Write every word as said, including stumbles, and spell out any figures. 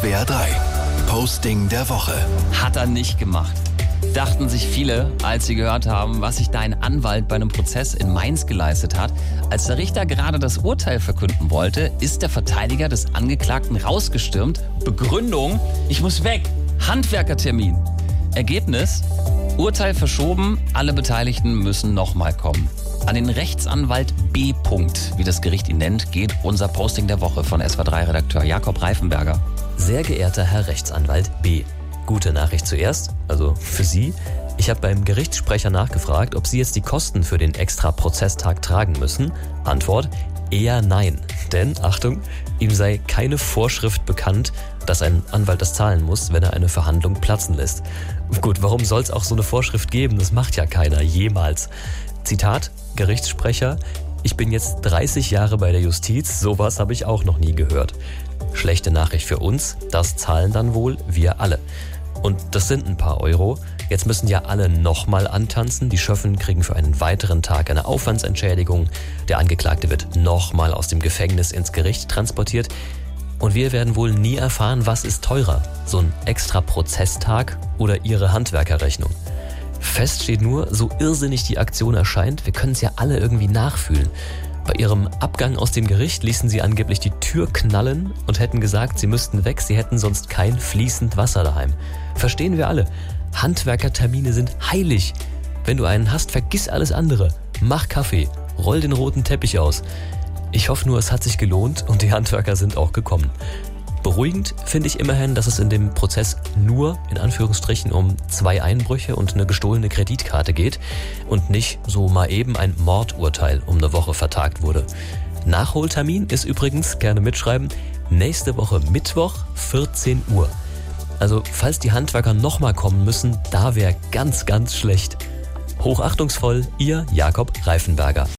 S W R drei. Posting der Woche. Hat er nicht gemacht. Dachten sich viele, als sie gehört haben, was sich da ein Anwalt bei einem Prozess in Mainz geleistet hat. Als der Richter gerade das Urteil verkünden wollte, ist der Verteidiger des Angeklagten rausgestürmt. Begründung: Ich muss weg. Handwerkertermin. Ergebnis: Urteil verschoben. Alle Beteiligten müssen nochmal kommen. An den Rechtsanwalt B. wie das Gericht ihn nennt, geht unser Posting der Woche von S W R drei Redakteur Jakob Reifenberger. Sehr geehrter Herr Rechtsanwalt B. Gute Nachricht zuerst, also für Sie. Ich habe beim Gerichtssprecher nachgefragt, ob Sie jetzt die Kosten für den extra Prozesstag tragen müssen. Antwort: eher nein. Denn, Achtung, ihm sei keine Vorschrift bekannt, dass ein Anwalt das zahlen muss, wenn er eine Verhandlung platzen lässt. Gut, warum soll es auch so eine Vorschrift geben? Das macht ja keiner, jemals. Zitat, Gerichtssprecher: Ich bin jetzt dreißig Jahre bei der Justiz, sowas habe ich auch noch nie gehört. Schlechte Nachricht für uns, das zahlen dann wohl wir alle. Und das sind ein paar Euro. Jetzt müssen ja alle nochmal antanzen. Die Schöffen kriegen für einen weiteren Tag eine Aufwandsentschädigung. Der Angeklagte wird nochmal aus dem Gefängnis ins Gericht transportiert. Und wir werden wohl nie erfahren, was ist teurer. So ein extra Prozesstag oder Ihre Handwerkerrechnung. Fest steht nur, so irrsinnig die Aktion erscheint, wir können es ja alle irgendwie nachfühlen. Bei ihrem Abgang aus dem Gericht ließen sie angeblich die Tür knallen und hätten gesagt, sie müssten weg, sie hätten sonst kein fließend Wasser daheim. Verstehen wir alle. Handwerkertermine sind heilig. Wenn du einen hast, vergiss alles andere. Mach Kaffee, roll den roten Teppich aus. Ich hoffe nur, es hat sich gelohnt und die Handwerker sind auch gekommen. Beruhigend finde ich immerhin, dass es in dem Prozess nur, in Anführungsstrichen, um zwei Einbrüche und eine gestohlene Kreditkarte geht und nicht so mal eben ein Mordurteil um eine Woche vertagt wurde. Nachholtermin ist übrigens, gerne mitschreiben, nächste Woche Mittwoch, vierzehn Uhr. Also falls die Handwerker nochmal kommen müssen, da wäre ganz, ganz schlecht. Hochachtungsvoll, Ihr Jakob Reifenberger.